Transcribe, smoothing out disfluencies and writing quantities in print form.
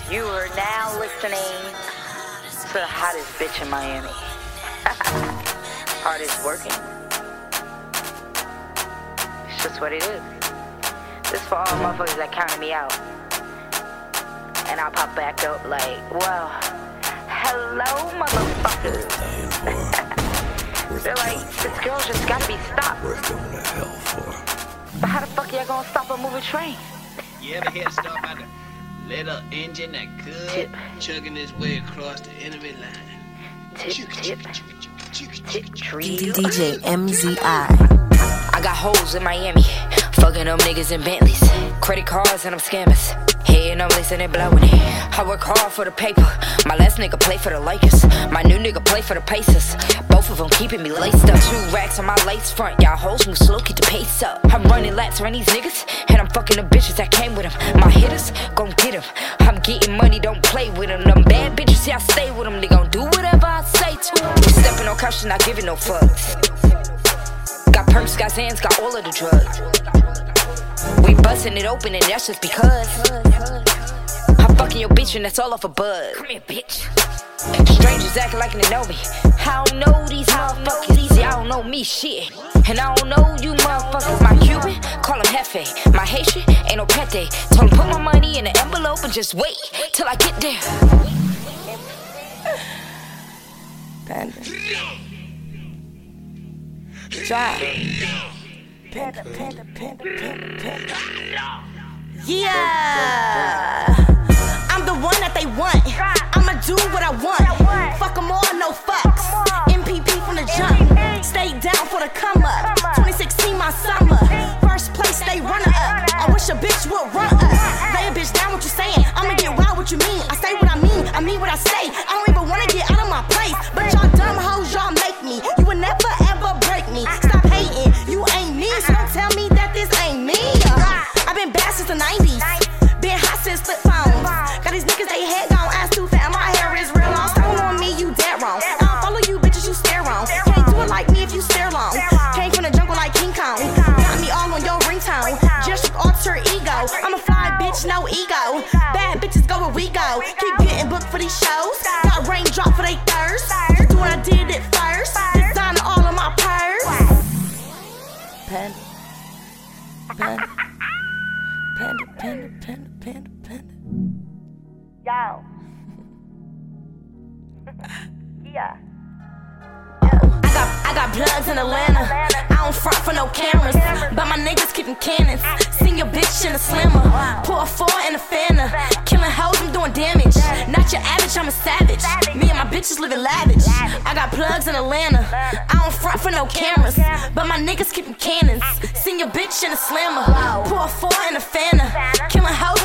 You are now listening to the hottest bitch in Miami. Hardest working. It's just what it is. This for all motherfuckers that counted me out. And I'll pop back up like, well, hello, motherfuckers. They're like, this girl just gotta be stopped. Worth going to hell for. But how the fuck y'all gonna stop a moving train? You ever hear stuff about the little engine that could chugging its way across the enemy line? Tip, tree. DJ MZI. I got hoes in Miami, fucking them niggas in Bentleys, credit cards and them scammers, hitting them licks and they blowing it. I work hard for the paper, my last nigga play for the Lakers, my new nigga play for the Pacers, both of them keeping me laced up. 2 racks on my lace front, y'all hoes move slow, keep the pace up. I'm running laps around these niggas, and I'm fucking the bitches that came with them. My hitters, gon' get them, I'm getting money, don't play with them. Them bad bitches, yeah, I stay with them, they gon' do whatever I say to them. We stepping on caution, not giving no fucks. Got perks, got Zans, got all of the drugs. We bustin' it open and that's just because I'm fucking your bitch and that's all off a buzz. Come here, bitch. Strangers acting like they know me. I don't know these motherfuckers. Y'all don't know me, shit. And I don't know you motherfuckers. My Cuban, call him Hefe. My Haitian, ain't no pete. Told him put my money in the envelope and just wait till I get there. Panda. Drive. Panda. Yeah. I'm the one that they want. I'ma do what I want. Fuck them all, no fucks. MPP from the jump. Stay down for the come up. 2016 my summer. First place they runner up. I wish a bitch would run up. Lay a bitch down, what you saying? I'ma get wild, what you mean? I say what I mean what I say. I don't even wanna get out of my place. But y'all dumb hoes, y'all make me. You will never ever break me. Stop hating, you ain't me. So don't tell me that this ain't me. I've been bad since the 90s. Been hot since flip phones. Got these niggas, they head gone, ass too fat. My hair is real long. Stone on me, you dead wrong. I don't follow you bitches, you stare wrong. Can't do it like me if you stare long. Came from the jungle like King Kong. Got me all on your ringtone. Just alter ego. I'm a fly bitch, no ego. Bad bitches go where we go. Keep getting booked for these shows. Got raindrop for they thirst. Just do what I did it first. Design all of my purse. Panda. Yo. Yeah. I got plugs in Atlanta. I don't front for no cameras, but my niggas keepin' cannons. Sing your bitch in a slimmer. Pour a 4 in a Fanta. Killing hoes, I'm doing damage. Not your average, I'm a savage. Me and my bitches living lavish. I got plugs in Atlanta. I don't front for no cameras, but my niggas keepin' cannons. Sing your bitch in a slimmer. Pour a 4 in a Fanta. Killing hoes.